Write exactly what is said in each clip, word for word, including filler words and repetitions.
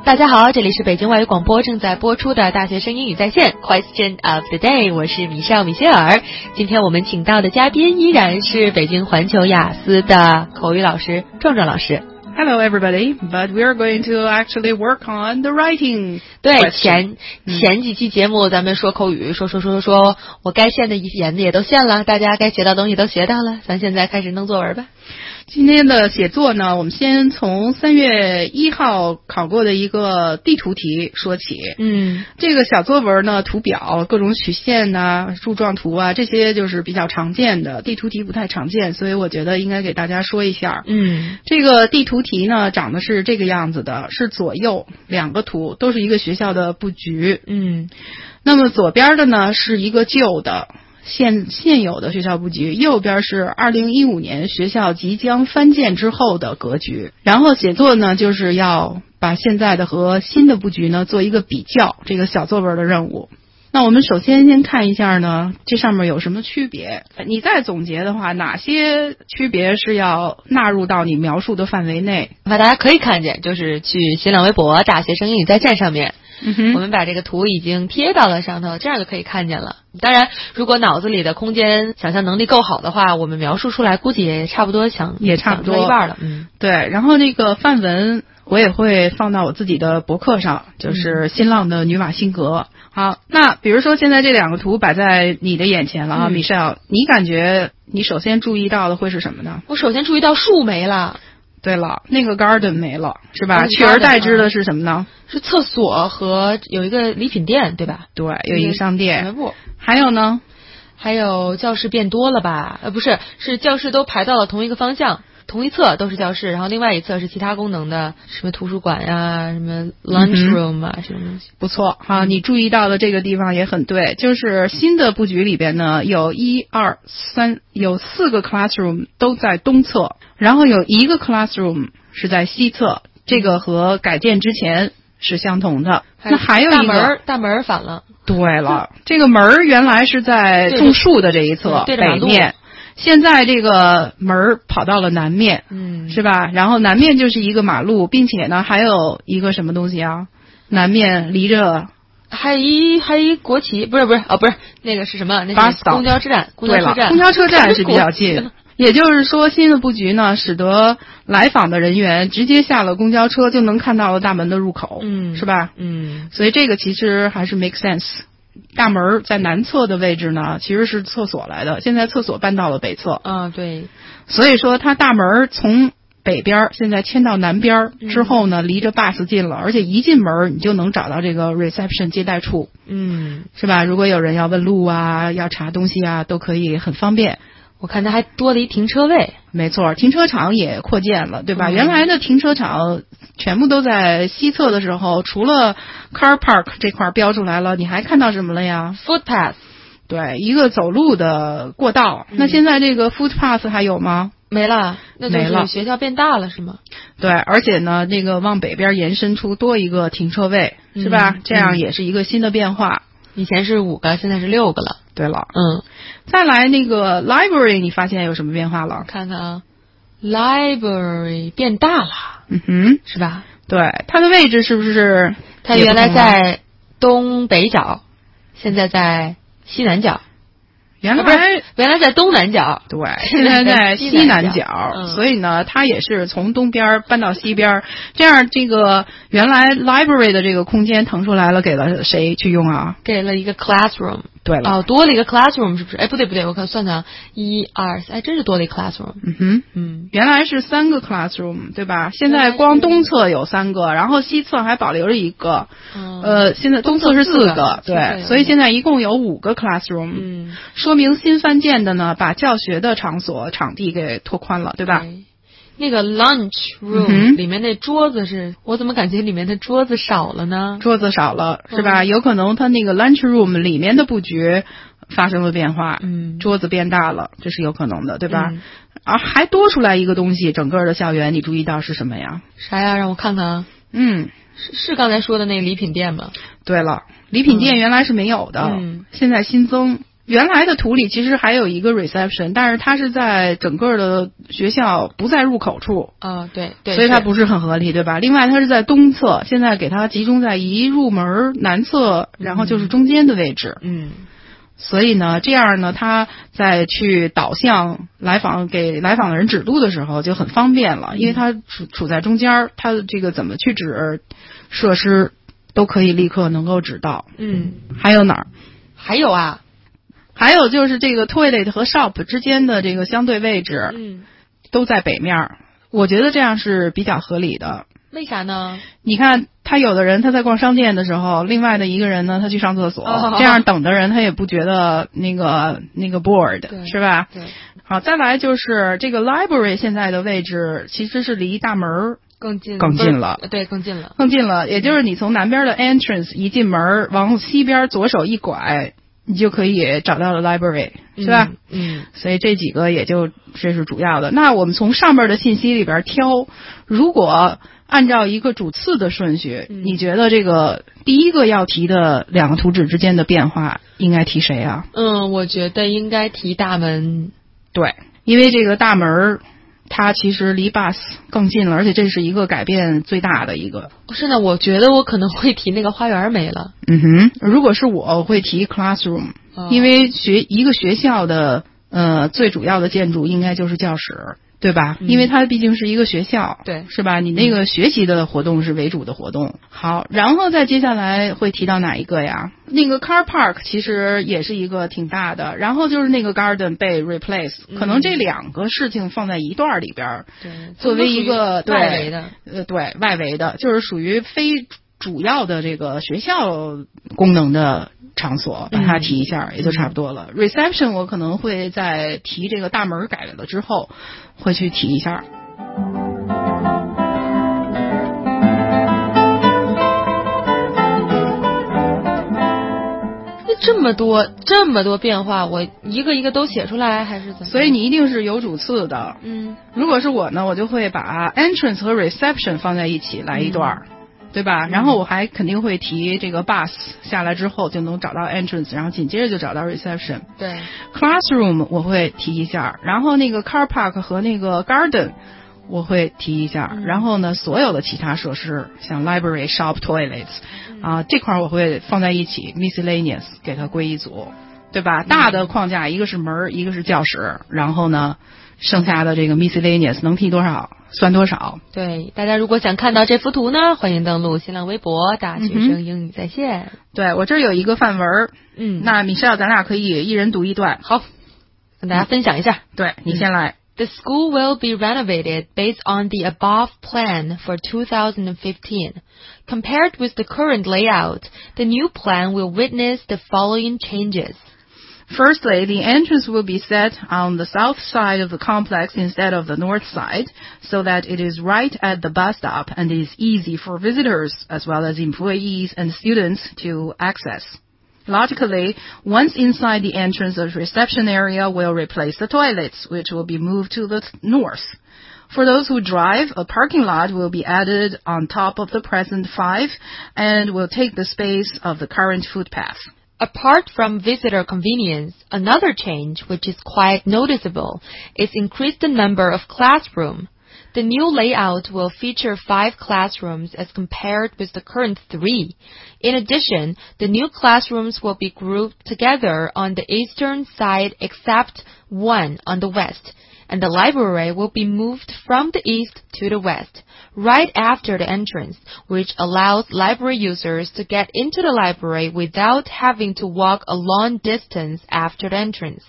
大家好，这里是北京外语广播正在播出的大学生英语在线 Question of the Day， 我是米少米歇尔。今天我们请到的嘉宾依然是北京环球雅思的口语老师壮壮老师。 Hello everybody, but we are going to actually work on the writing. 对，前前几期节目咱们说口语，说说说说说，我该现的言的也都现了，大家该学到东西都学到了，咱现在开始弄作文吧。 今天的写作呢，我们先从三月一号考过的一个地图题说起。 嗯， 这个小作文呢，图表各种曲线啊、柱状图啊，这些就是比较常见的，地图题不太常见，所以我觉得应该给大家说一下。 嗯， 这个地图题呢，长得是这个样子的，是左右两个图，都是一个学校的布局。 嗯， 那么左边的呢是一个旧的。现现有的学校布局，右边是二零一五年学校即将翻建之后的格局。然后写作呢，就是要把现在的和新的布局呢做一个比较，这个小作文的任务。那我们首先先看一下呢，这上面有什么区别？你再总结的话，哪些区别是要纳入到你描述的范围内？ 那大家可以看见，就是去新浪微博大学生英语在线上面。 嗯、 我们把这个图已经贴到了上头，这样就可以看见了。当然，如果脑子里的空间想象能力够好的话，我们描述出来估计也差不多想也差不多一半了。嗯， 对。然后这个范文我也会放到我自己的博客上，就是新浪的女瓦辛格。好，那比如说现在这两个图摆在你的眼前了啊，米少，你感觉你首先注意到的会是什么呢？ 我首先注意到树没了。 对了，那个 garden 没了，是吧？取而代之的是什么呢？ 是厕所和有一个礼品店，对吧？ 对，有一个商店。 全部。 还有呢？ 还有教室变多了吧？呃，不是，是教室都排到了同一个方向，同一侧都是教室，然后另外一侧是其他功能的，什么图书馆呀、什么 lunch room 啊、嗯、这种东西。 不错哈，你注意到的这个地方也很对，就是新的布局里边呢，有一二三，有四个 classroom 都在东侧。然后有一个 classroom 是在西侧，这个和改建之前是相同的。那还有一个大门，大门反了。 对了，这个门原来是在种树的这一侧北面，现在这个门跑到了南面， 嗯， 是吧？然后南面就是一个马路，并且呢还有一个什么东西啊？南面离着还一还一国旗，不是不是哦，不是那个是什么？那是公交车站，公交车站， 公交车站是比较近。也就是说，新的布局呢，使得来访的人员直接下了公交车就能看到了大门的入口， 嗯， 是吧？ 嗯， 所以这个其实还是 make sense。大门在南侧的位置呢，其实是厕所来的，现在厕所搬到了北侧。 啊，对。 所以说，它大门从北边现在迁到南边之后呢，嗯、离着 bus 近了，而且一进门你就能找到这个 reception 接待处， 嗯， 是吧？如果有人要问路啊，要查东西啊，都可以很方便。 我看它还多了一停车位。 没错，停车场也扩建了，对吧？ 嗯、 原来的停车场全部都在西侧的时候，除了 car park 这块标出来了，你还看到什么了呀？ footpath， 对，一个走路的过道。嗯、那现在这个 footpath 还有吗？ 没了，那就是学校变大了是吗？ 对，而且呢，这个往北边延伸出多一个停车位， 嗯、 是吧？这样也是一个新的变化。 以前是五个，现在是六个了。 对了， 嗯， 再来那个 library， 你发现有什么变化了？ 看看啊 ，library 变大了， 嗯哼， 是吧？ 对，它的位置是不是？ 它原来在东北角，现在在西南角。 原来、 啊、不是原来在东南角， 对，现在在西南角， 嗯、 所以呢，它也是从东边搬到西边，这样这个原来 library 的这个空间腾出来了，给了谁去用啊？ 给了一个 classroom。 对了， 哦，多了一个 classroom 是不是？哎，不对不对，我看算算，一二三，哎，真是多了一个 classroom。 嗯哼， 嗯， 原来是三个 classroom， 对吧？现在光东侧有三个，然后西侧还保留着一个。 嗯、 呃，现在东侧是四个， 个对，所以现在一共有五个 classroom。 嗯， 说明新翻建的呢，把教学的场所场地给拓宽了，对吧？ 对，那个 lunch room、嗯、里面那桌子是，我怎么感觉里面的桌子少了呢？ 桌子少了是吧？ 嗯、 有可能它那个 lunch room 里面的布局发生了变化， 嗯， 桌子变大了，这是有可能的，对吧？ 嗯、 啊，还多出来一个东西，整个的校园你注意到是什么呀？ 啥呀？让我看看啊。 嗯， 是是刚才说的那个礼品店吗？ 对了，礼品店原来是没有的， 嗯， 现在新增。 原来的图里其实还有一个 reception， 但是它是在整个的学校不在入口处。 啊、哦，对对， 所以它不是很合理，对吧？另外它是在东侧，现在给它集中在一入门南侧，然后就是中间的位置。 嗯。 所以呢，这样呢，他在去导向来访给来访的人指路的时候就很方便了，因为他处处在中间，他的这个怎么去指设施都可以立刻能够指到。 嗯， 还有哪儿？ 还有啊， 还有就是这个 toilet 和 shop 之间的这个相对位置， 嗯， 都在北面，我觉得这样是比较合理的。 为啥呢？ 你看，他有的人他在逛商店的时候，另外的一个人呢，他去上厕所， 哦、 这样等的人他也不觉得那个那个 bored， 是吧？ 对。 好，再来就是这个 library 现在的位置其实是离大门更近更近了， 对，更近了， 更近了。也就是你从南边的 entrance 一进门，往西边左手一拐，你就可以找到了 library， 是吧？ 嗯。嗯， 所以这几个也就这是主要的。那我们从上面的信息里边挑，如果按照一个主次的顺序， 嗯、 你觉得这个第一个要提的两个图纸之间的变化应该提谁啊？ 嗯，我觉得应该提大门。 对，因为这个大门它其实离 bus 更近了，而且这是一个改变最大的一个。 是呢，我觉得我可能会提那个花园没了。 嗯哼，如果是我，我会提 classroom，、哦、因为学一个学校的呃最主要的建筑应该就是教室。对吧、嗯、因为它毕竟是一个学校， 对， 是吧？你那个学习的活动是为主的活动。好，然后再接下来会提到哪一个呀？那个 car park 其实也是一个挺大的，然后就是那个 garden 被 replace、嗯、可能这两个事情放在一段里边， 对， 作为一个外围的， 呃，对，外围的，就是属于非主要的这个学校功能的场所，把它提一下、嗯、也就差不多了。reception 我可能会在提这个大门改了之后会去提一下。 这么多这么多变化，我一个一个都写出来还是怎么？ 所以你一定是有主次的。 嗯， 如果是我呢，我就会把 entrance 和 reception 放在一起来一段、嗯，对吧？然后我还肯定会提这个 bus 下来之后就能找到 entrance， 然后紧接着就找到 reception。 对 ，classroom 我会提一下，然后那个 car park 和那个 garden 我会提一下， 嗯、 然后呢，所有的其他设施像 library、shop、toilets 啊、呃、这块我会放在一起 miscellaneous 给它归一组，对吧？ 嗯、 大的框架一个是门，一个是教室，然后呢，剩下的这个 miscellaneous 能提多少算多少。 对，大家如果想看到这幅图呢，欢迎登录新浪微博大学生英语在线。 嗯、对，我这儿有一个范文， 嗯， 那米少咱俩可以一人读一段。 好，跟大家分享一下。 嗯、对，你先来。 The school will be renovated based on the above plan for two thousand fifteen. Compared with the current layout, the new plan will witness the following changes. Firstly, the entrance will be set on the south side of the complex instead of the north side, so that it is right at the bus stop and is easy for visitors as well as employees and students to access. Logically, once inside the entrance, the reception area will replace the toilets, which will be moved to the north. For those who drive, a parking lot will be added on top of the present five and will take the space of the current footpath. Apart from visitor convenience, another change, which is quite noticeable, is increase the number of classrooms. The new layout will feature five classrooms as compared with the current three. In addition, the new classrooms will be grouped together on the eastern side except one on the west, and the library will be moved from the east to the west, right after the entrance, which allows library users to get into the library without having to walk a long distance after the entrance.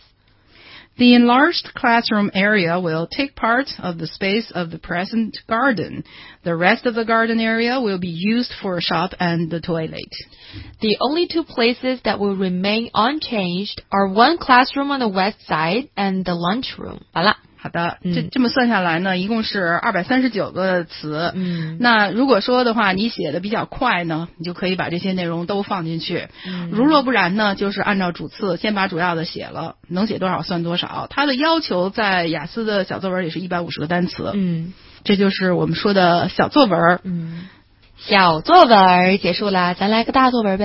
The enlarged classroom area will take part of the space of the present garden. The rest of the garden area will be used for a shop and the toilet. The only two places that will remain unchanged are one classroom on the west side and the lunchroom. 好了。 好的，这这么算下来呢，一共是二百三十九个词。 嗯， 那如果说的话，你写的比较快呢，你就可以把这些内容都放进去。 嗯， 如若不然呢，就是按照主次，先把主要的写了，能写多少算多少。它的要求在雅思的小作文也是一百五十个单词。 嗯， 这就是我们说的小作文。 嗯，小作文结束了，咱来个大作文呗。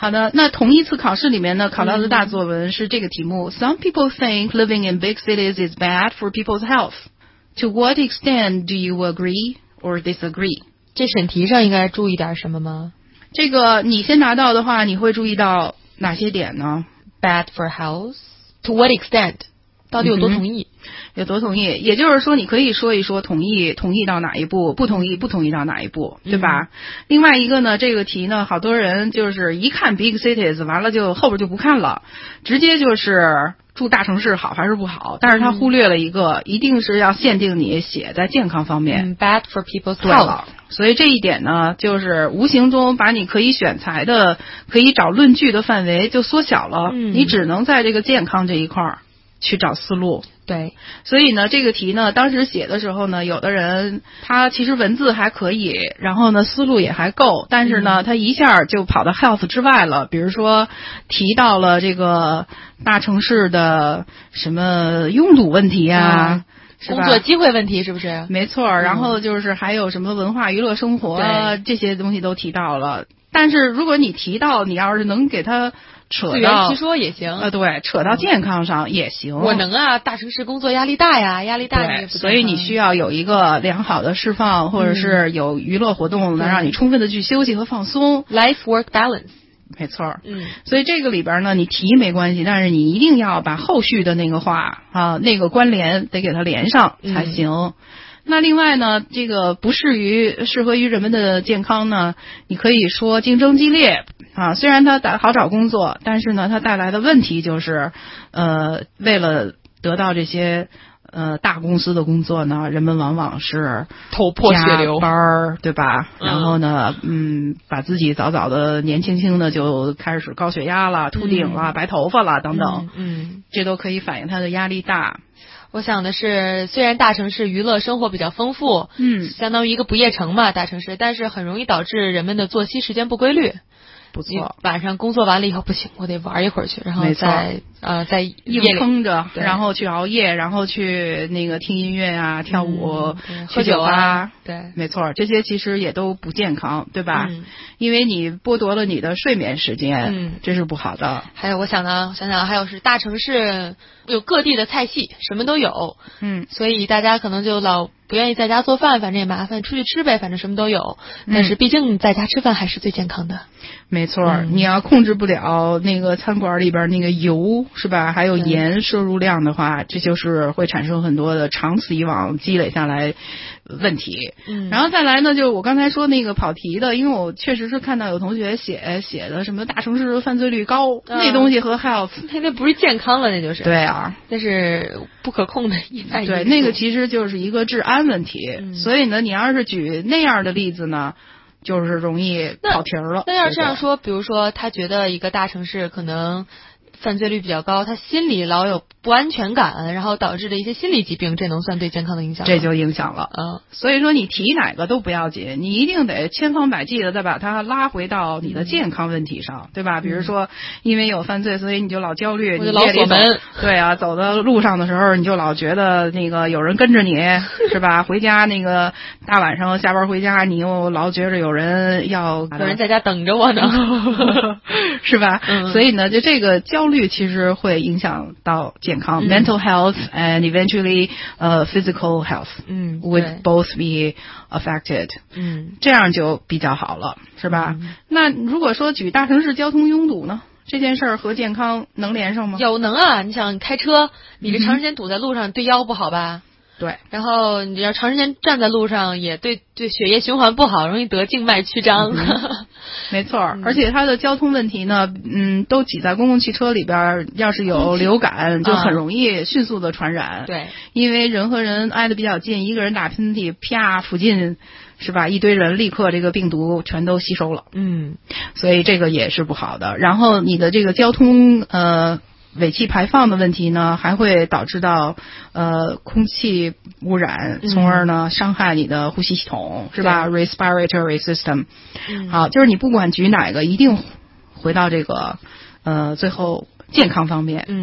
好的，那同一次考试里面呢，考到的大作文是这个题目、嗯、Some people think living in big cities is bad for people's health. To what extent do you agree or disagree? 这审题上应该注意点什么吗？ 这个你先拿到的话，你会注意到哪些点呢？ Bad for health? To what extent? 到底有多同意、 嗯、有多同意，也就是说你可以说一说同意同意到哪一步，不同意不同意到哪一步，对吧、嗯、另外一个呢，这个题呢好多人就是一看 big cities 完了就后边就不看了，直接就是住大城市好还是不好，但是他忽略了一个、嗯、一定是要限定你写在健康方面、 嗯、Bad for people's health。 所以这一点呢，就是无形中把你可以选材的可以找论据的范围就缩小了、嗯、你只能在这个健康这一块去找思路。 对， 所以呢这个题呢当时写的时候呢，有的人他其实文字还可以，然后呢思路也还够，但是呢、嗯、他一下就跑到 health 之外了，比如说提到了这个大城市的什么拥堵问题啊、嗯， 工作机会问题是不是？ 没错，然后就是还有什么文化娱乐生活、嗯、这些东西都提到了。但是如果你提到你要是能给他扯到自圆其说也行， 呃，对，扯到健康上也行。 我能啊，大城市工作压力大呀，压力大对，所以你需要有一个良好的释放，或者是有娱乐活动，能让你充分的去休息和放松。 Life work balance。 没错， 嗯， 所以这个里边呢，你提没关系，但是你一定要把后续的那个话啊，那个关联得给它连上才行。嗯，那另外呢，这个不适于适合于人们的健康呢，你可以说竞争激烈啊，虽然它好找工作，但是呢，它带来的问题就是，呃，为了得到这些呃大公司的工作呢，人们往往是头破血流加班，对吧？嗯、然后呢，嗯，把自己早早的年轻轻的就开始高血压了、秃顶了、嗯、白头发了等等， 嗯，嗯这都可以反映他的压力大。 我想的是，虽然大城市娱乐生活比较丰富， 嗯， 相当于一个不夜城嘛，大城市，但是很容易导致人们的作息时间不规律。 不错， 晚上工作完了以后不行，我得玩一会儿去，然后再呃在硬撑着，然后去熬夜，然后去那个听音乐啊、跳舞、 嗯、 喝酒啊， 对， 没错，这些其实也都不健康，对吧？ 嗯， 因为你剥夺了你的睡眠时间， 嗯， 这是不好的。 还有我想呢，想想还有是大城市有各地的菜系，什么都有， 嗯， 所以大家可能就老不愿意在家做饭，反正也麻烦，出去吃呗，反正什么都有。但是毕竟在家吃饭还是最健康的。 没错， 嗯， 你要控制不了那个餐馆里边那个油是吧？还有盐摄入量的话，这就是会产生很多的长此以往积累下来问题。 嗯， 然后再来呢，就是我刚才说那个跑题的，因为我确实是看到有同学写写的什么大城市犯罪率高，嗯，那东西和 health 那那不是健康了，那就是对啊， 那是不可控的意外因素。 对，那个其实就是一个治安问题。嗯，所以呢，你要是举那样的例子呢，就是容易跑题了。 那要这样说，比如说他觉得一个大城市可能犯罪率比较高，他心里老有不安全感，然后导致的一些心理疾病，这能算对健康的影响吗？ 这就影响了。 嗯， 所以说你提哪个都不要紧，你一定得千方百计的再把它拉回到你的健康问题上，嗯，对吧？比如说因为有犯罪，所以你就老焦虑， 我就老锁门。 对啊，走到路上的时候你就老觉得那个有人跟着你，是吧？回家那个大晚上下班回家，你又老觉着有人要有人在家等着我呢， 是吧？ 嗯， 所以呢，就这个焦虑其实会影响到健康，嗯，mental health and eventually uh, physical health 嗯 would both be affected。 嗯， 这样就比较好了，是吧？ 嗯， 那如果说举大城市交通拥堵呢？这件事儿和健康能连上吗？ 有能啊！你想开车，你这长时间堵在路上，对腰不好吧？ 对， 然后你要长时间站在路上，也对对血液循环不好，容易得静脉曲张。 嗯，没错，嗯，而且它的交通问题呢，嗯，都挤在公共汽车里边，要是有流感，就很容易迅速的传染。 嗯，对， 因为人和人挨得比较近，一个人打喷嚏，啪，附近是吧，一堆人立刻这个病毒全都吸收了。 嗯， 所以这个也是不好的。然后你的这个交通呃。尾气排放的问题呢，还会导致到呃空气污染，从而呢，嗯，伤害你的呼吸系统，是吧 ？Respiratory system。 嗯， 好，就是你不管举哪个，一定回到这个呃最后健康方面。 嗯，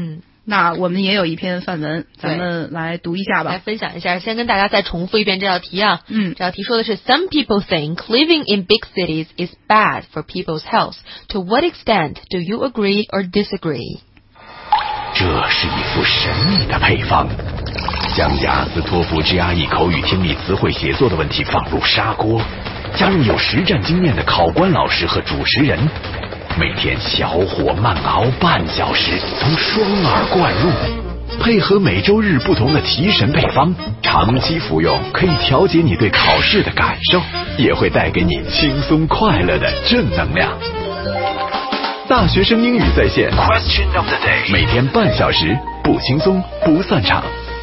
那我们也有一篇范文，咱们来读一下吧。 来分享一下，先跟大家再重复一遍这道题啊。 嗯， 这道题说的是 Some people think living in big cities is bad for people's health. To what extent do you agree or disagree? 这是一副神秘的配方，将雅思托福 G R E 口语听力词汇写作的问题放入砂锅，加入有实战经验的考官老师和主持人，每天小火慢熬半小时，从双耳灌入，配合每周日不同的提神配方，长期服用可以调节你对考试的感受，也会带给你轻松快乐的正能量。大学生英语在线 Question of the day， 每天半小时，不轻松不散场。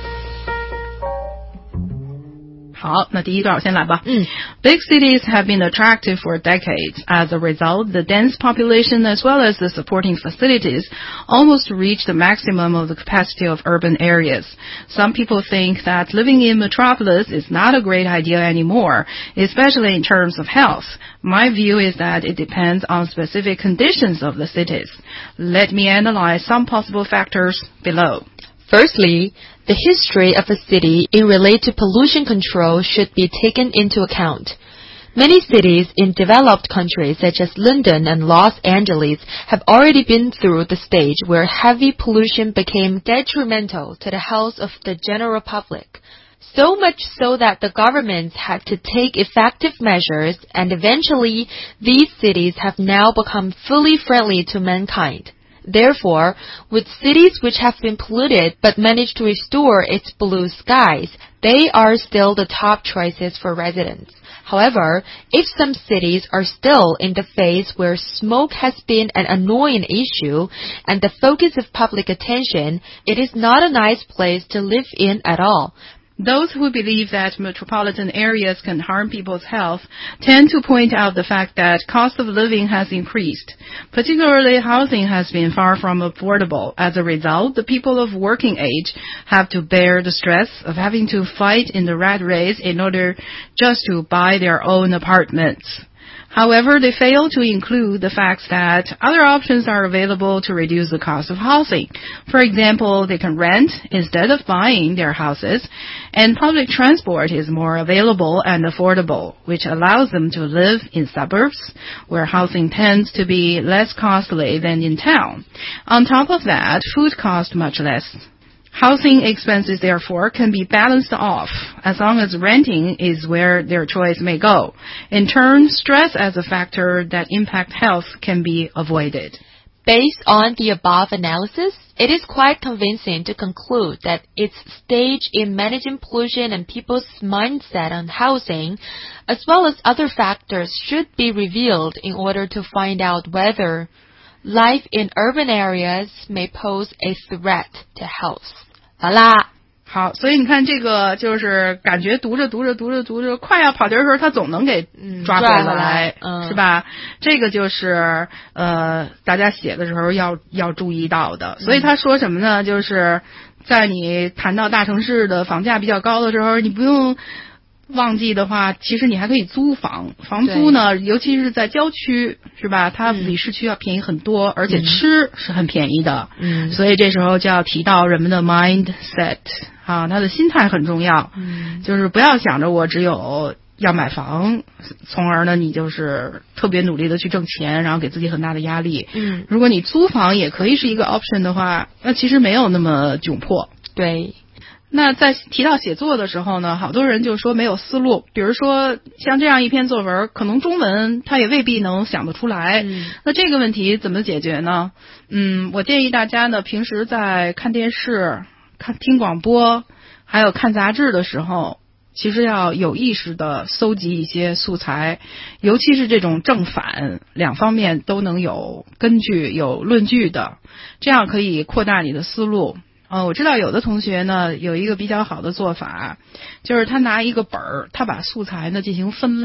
好，那第一段我先来吧。 嗯 Big cities have been attractive for decades. As a result, the dense population as well as the supporting facilities almost reach the maximum of the capacity of urban areas. Some people think that living in metropolis is not a great idea anymore, especially in terms of health. My view is that it depends on specific conditions of the cities. Let me analyze some possible factors below. Firstly, the history of a city in relation to pollution control should be taken into account. Many cities in developed countries such as London and Los Angeles have already been through the stage where heavy pollution became detrimental to the health of the general public. So much so that the governments had to take effective measures, and eventually these cities have now become fully friendly to mankind. Therefore, with cities which have been polluted but managed to restore its blue skies, they are still the top choices for residents. However, if some cities are still in the phase where smoke has been an annoying issue and the focus of public attention, it is not a nice place to live in at all. Those who believe that metropolitan areas can harm people's health tend to point out the fact that cost of living has increased. Particularly, housing has been far from affordable. As a result, the people of working age have to bear the stress of having to fight in the rat race in order just to buy their own apartments. However, they fail to include the fact that other options are available to reduce the cost of housing. For example, they can rent instead of buying their houses, and public transport is more available and affordable, which allows them to live in suburbs where housing tends to be less costly than in town. On top of that, food costs much less. Housing expenses, therefore, can be balanced off as long as renting is where their choice may go. In turn, stress as a factor that impacts health can be avoided. Based on the above analysis, it is quite convincing to conclude that its stage in managing pollution and people's mindset on housing, as well as other factors, should be revealed in order to find out whether life in urban areas may pose a threat to health. 好啦， 好，所以你看这个就是感觉读着读着读着读着快要跑题的时候，他总能给抓回来， 嗯、抓回来嗯、 是吧？这个就是呃大家写的时候要要注意到的。所以他说什么呢？就是在你谈到大城市的房价比较高的时候，你不用旺季的话，其实你还可以租房。房租呢，尤其是在郊区，是吧？它比市区要便宜很多，嗯、而且吃是很便宜的。嗯，所以这时候就要提到人们的 mindset 啊，他的心态很重要。嗯，就是不要想着我只有要买房，从而呢你就是特别努力的去挣钱，然后给自己很大的压力。嗯，如果你租房也可以是一个 option 的话，那其实没有那么窘迫。 对。 那在提到写作的时候呢，好多人就说没有思路，比如说像这样一篇作文，可能中文他也未必能想得出来。嗯、那这个问题怎么解决呢？嗯，我建议大家呢，平时在看电视、看听广播，还有看杂志的时候，其实要有意识的搜集一些素材，尤其是这种正反两方面都能有根据、有论据的，这样可以扩大你的思路。呃，我知道有的同学呢有一个比较好的做法，就是他拿一个本儿，他把素材呢进行分类。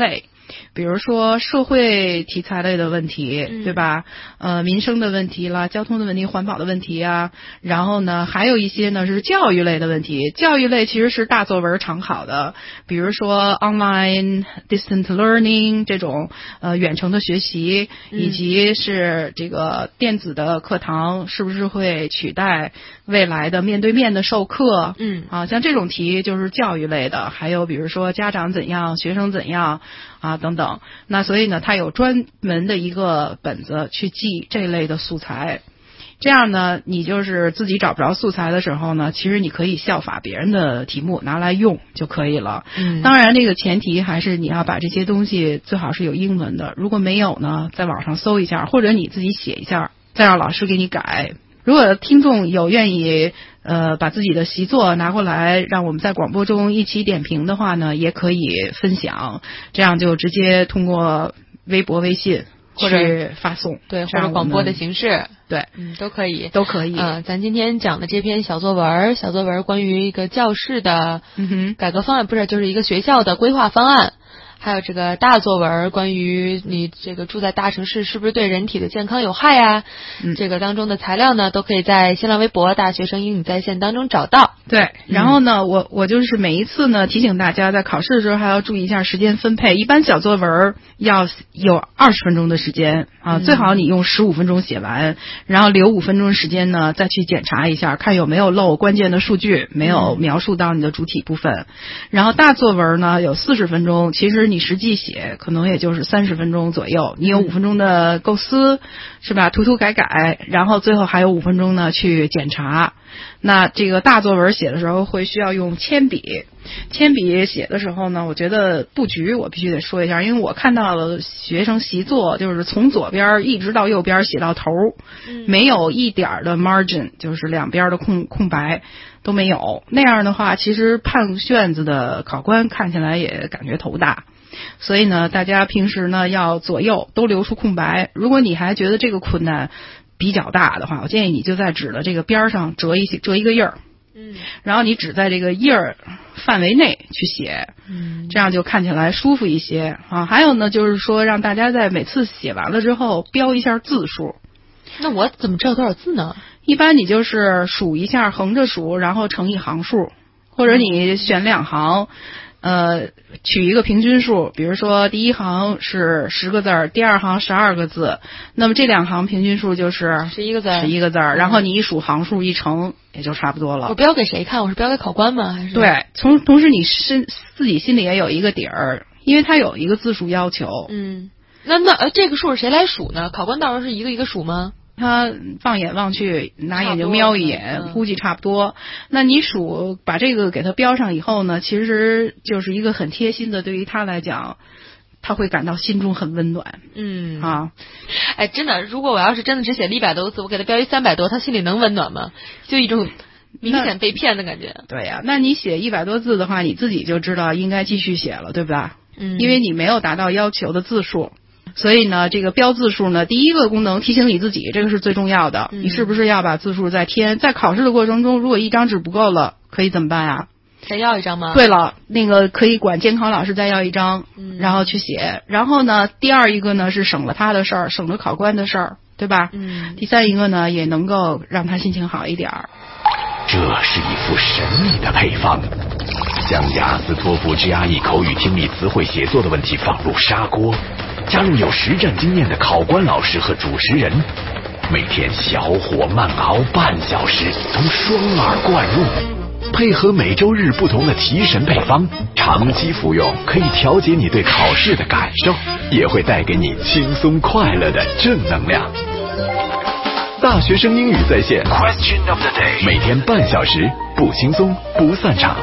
比如说社会题材类的问题， 嗯、 对吧？呃，民生的问题啦，交通的问题，环保的问题啊。然后呢，还有一些呢是教育类的问题。教育类其实是大作文常考的，比如说 online distant learning 这种呃远程的学习，以及是这个电子的课堂是不是会取代未来的面对面的授课？ 嗯， 啊，像这种题就是教育类的。还有比如说家长怎样，学生怎样啊等等。那所以呢，它有专门的一个本子去记这类的素材。这样呢，你就是自己找不着素材的时候呢，其实你可以效法别人的题目拿来用就可以了。 嗯， 当然这个前提还是你要把这些东西最好是有英文的，如果没有呢，在网上搜一下，或者你自己写一下，再让老师给你改。如果听众有愿意呃把自己的习作拿过来让我们在广播中一起点评的话呢，也可以分享，这样就直接通过微博微信或者发送， 对，或者广播的形式， 对， 嗯，都可以， 都可以。 嗯、呃，咱今天讲的这篇小作文，小作文关于一个教室的改革方案，嗯、不是，就是一个学校的规划方案。还有这个大作文，关于你这个住在大城市是不是对人体的健康有害呀？嗯，这个当中的材料呢，都可以在新浪微博大学生英语在线当中找到。 对，然后呢，嗯、我我就是每一次呢提醒大家，在考试的时候还要注意一下时间分配。一般小作文要有二十分钟的时间啊，嗯、最好你用十五分钟写完，然后留五分钟时间呢再去检查一下，看有没有漏关键的数据，没有描述到你的主体部分。嗯、然后大作文呢有四十分钟，其实你实际写可能也就是三十分钟左右，你有五分钟的构思，是吧？涂涂改改，然后最后还有五分钟呢去检查。那这个大作文写的时候会需要用铅笔，铅笔写的时候呢，我觉得布局我必须得说一下，因为我看到了学生习作就是从左边一直到右边写到头，嗯、没有一点的 margin， 就是两边的空空白都没有。那样的话，其实判卷子的考官看起来也感觉头大。所以呢，大家平时呢要左右都留出空白。如果你还觉得这个困难比较大的话，我建议你就在纸的这个边上折一折一个印儿，嗯，然后你只在这个印儿范围内去写，嗯，这样就看起来舒服一些啊。还有呢，就是说让大家在每次写完了之后标一下字数。 那我怎么知道多少字呢？ 一般你就是数一下，横着数，然后乘以行数，或者你选两行。呃，取一个平均数，比如说第一行是十个字儿，第二行十二个字，那么这两行平均数就是十一个字， 十一个字儿，然后你一数行数一乘，也就差不多了。 我标给谁看？我是标给考官吗？还是？ 对，从同时你身自己心里也有一个底儿，因为它有一个字数要求。 嗯，那那呃，这个数是谁来数呢？考官到时候是一个一个数吗？ 他放眼望去，拿眼睛瞄一眼，估计差不多。那你数把这个给他标上以后呢，其实就是一个很贴心的，对于他来讲，他会感到心中很温暖。 嗯啊， 哎，真的，如果我要是真的只写了一百多个字，我给他标一三百多，他心里能温暖吗？就一种明显被骗的感觉。 对呀、啊，那你写一百多字的话，你自己就知道应该继续写了，对吧？ 嗯， 因为你没有达到要求的字数。所以呢，这个标字数呢，第一个功能提醒你自己，这个是最重要的。嗯、你是不是要把字数再添？在考试的过程中，如果一张纸不够了，可以怎么办啊？ 再要一张吗？ 对了，那个可以管监考老师再要一张，嗯、然后去写。然后呢，第二一个呢是省了他的事儿，省了考官的事儿，对吧？ 嗯。 第三一个呢，也能够让他心情好一点儿。 这是一副神秘的配方，将雅思托福 G R E 口语听力词汇写作的问题放入砂锅，加入有实战经验的考官老师和主持人，每天小火慢熬半小时，从双耳灌入，配合每周日不同的提神配方，长期服用可以调节你对考试的感受，也会带给你轻松快乐的正能量。大学生英语在线 Question of the day， 每天半小时，不轻松不散场。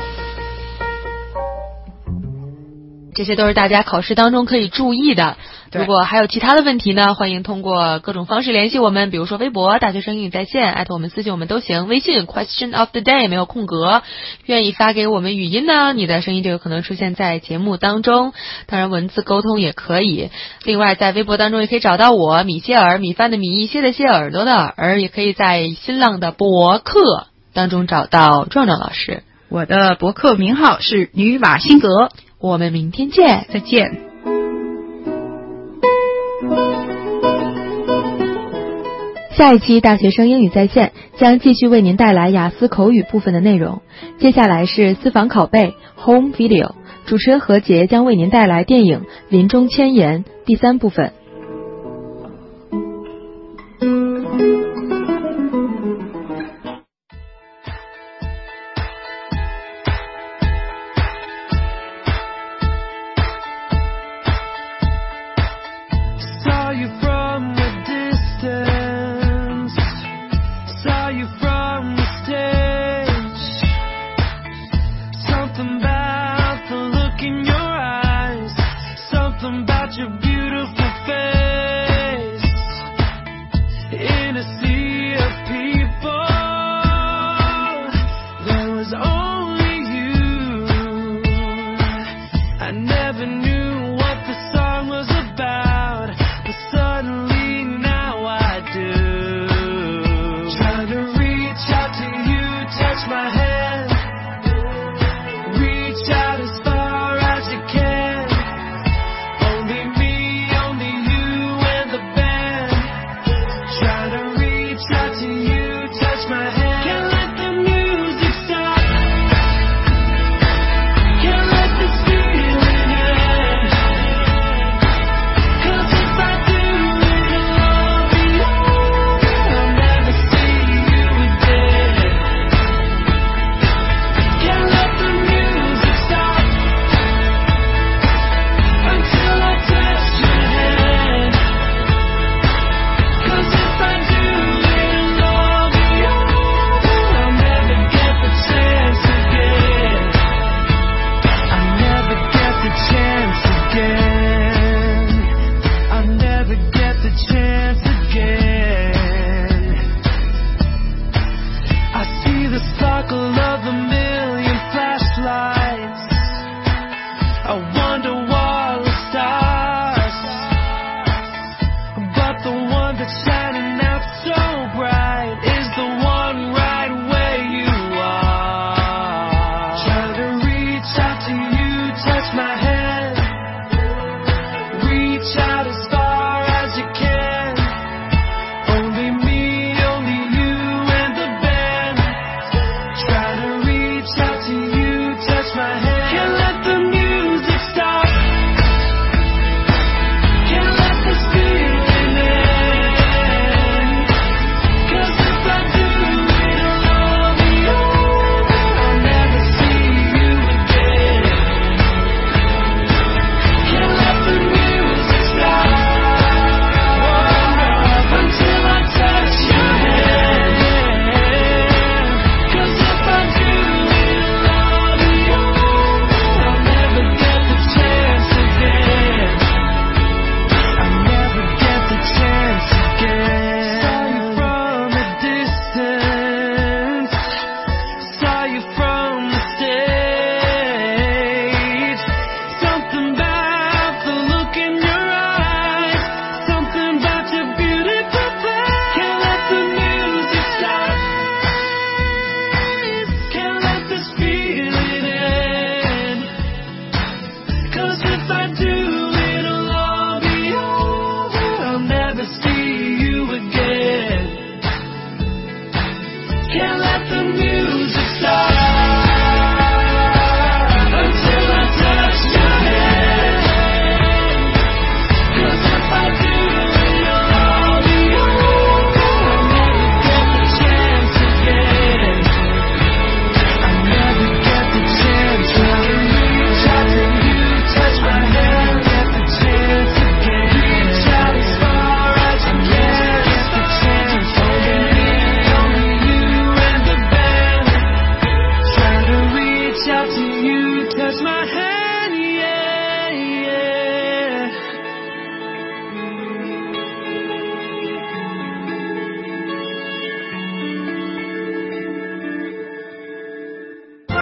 这些都是大家考试当中可以注意的。如果还有其他的问题呢，欢迎通过各种方式联系我们，比如说微博大学生英语在线，艾特我们私信我们都行。微信 Question of the day 没有空格，愿意发给我们语音呢，你的声音就有可能出现在节目当中。当然文字沟通也可以。另外在微博当中也可以找到我米歇尔，米饭的米，谢的谢，耳朵的耳，也可以在新浪的博客当中找到壮壮老师。 我的博客名号是女瓦辛格。 我们明天见， 再见。 下一期大学生英语在线将继续为您带来雅思口语部分的内容。接下来是私房拷贝 Home Video， 主持人何洁将为您带来电影《临终千言》第三部分。 touch my hand.